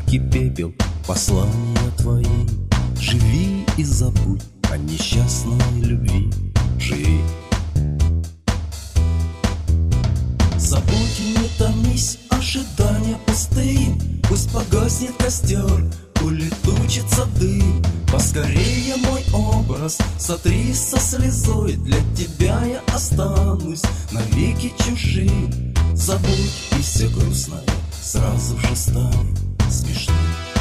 ветки пепел, послания твои. Живи и забудь о несчастной любви. Живи. Забудь и не томись, ожидания пустые. Пусть погаснет костер, улетучится дым. Поскорее мой образ сотри со слезой. Для тебя я останусь навеки чужим. Забудь, и все грустное сразу же станет смешным.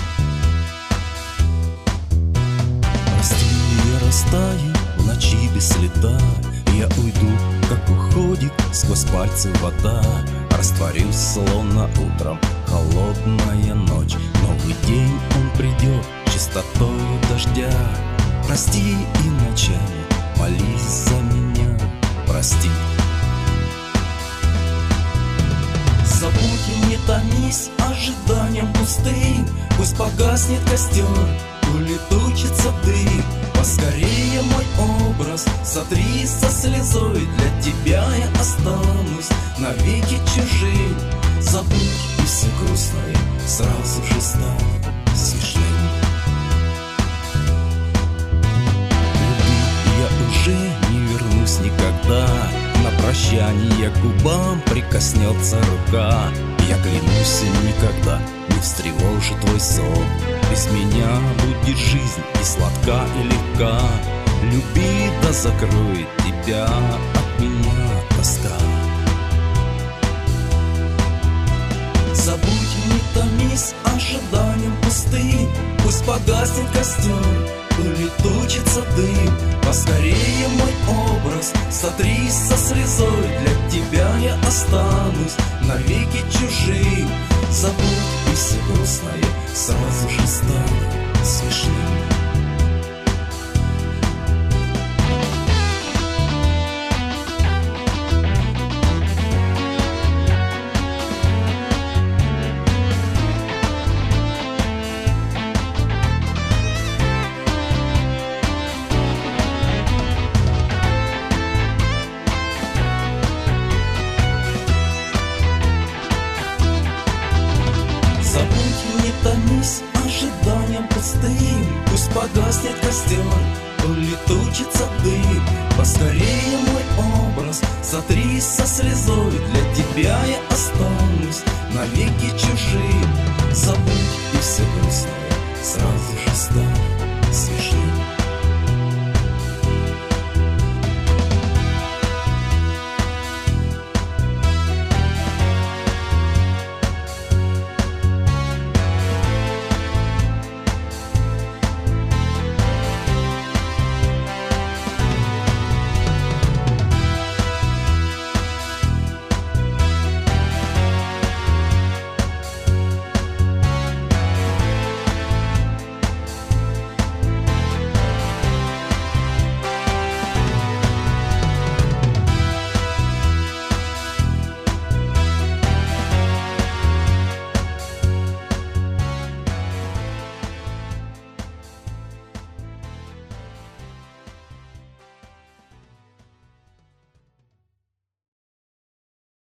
Прости, я растаю в ночи без следа. Я уйду, как уходит сквозь пальцы вода. Растворюсь, словно утром холодная ночь. Новый день, он придет чистотою дождя. Прости и ночами молись за меня. Прости. Забудь и не томись ожиданием пустым. Пусть погаснет костер, улетучится дым. Поскорее мой образ сотри со слезой. Для тебя я останусь навеки чужим. Забудь, и все грустное сразу же станет смешным. Люби, я уже не вернусь никогда. На прощание к губам прикоснется рука. Я клянусь, никогда не встревожу твой сон. Без меня будет жизнь и сладка, и легка. Люби, да закроет тебя от меня тоска. Забудь и не томись ожиданием пустым. Пусть погаснет костер, улетучится дым. Поскорее мой образ сотри со слезой. Для тебя я останусь навеки чужим. Забудь, и все грустное сразу же станет смешным. Забудь, не томись ожиданием пустым. Пусть погаснет костер, улетучится дым. Поскорее мой образ сотри со слезой. Для тебя я останусь навеки чужим. Забудь,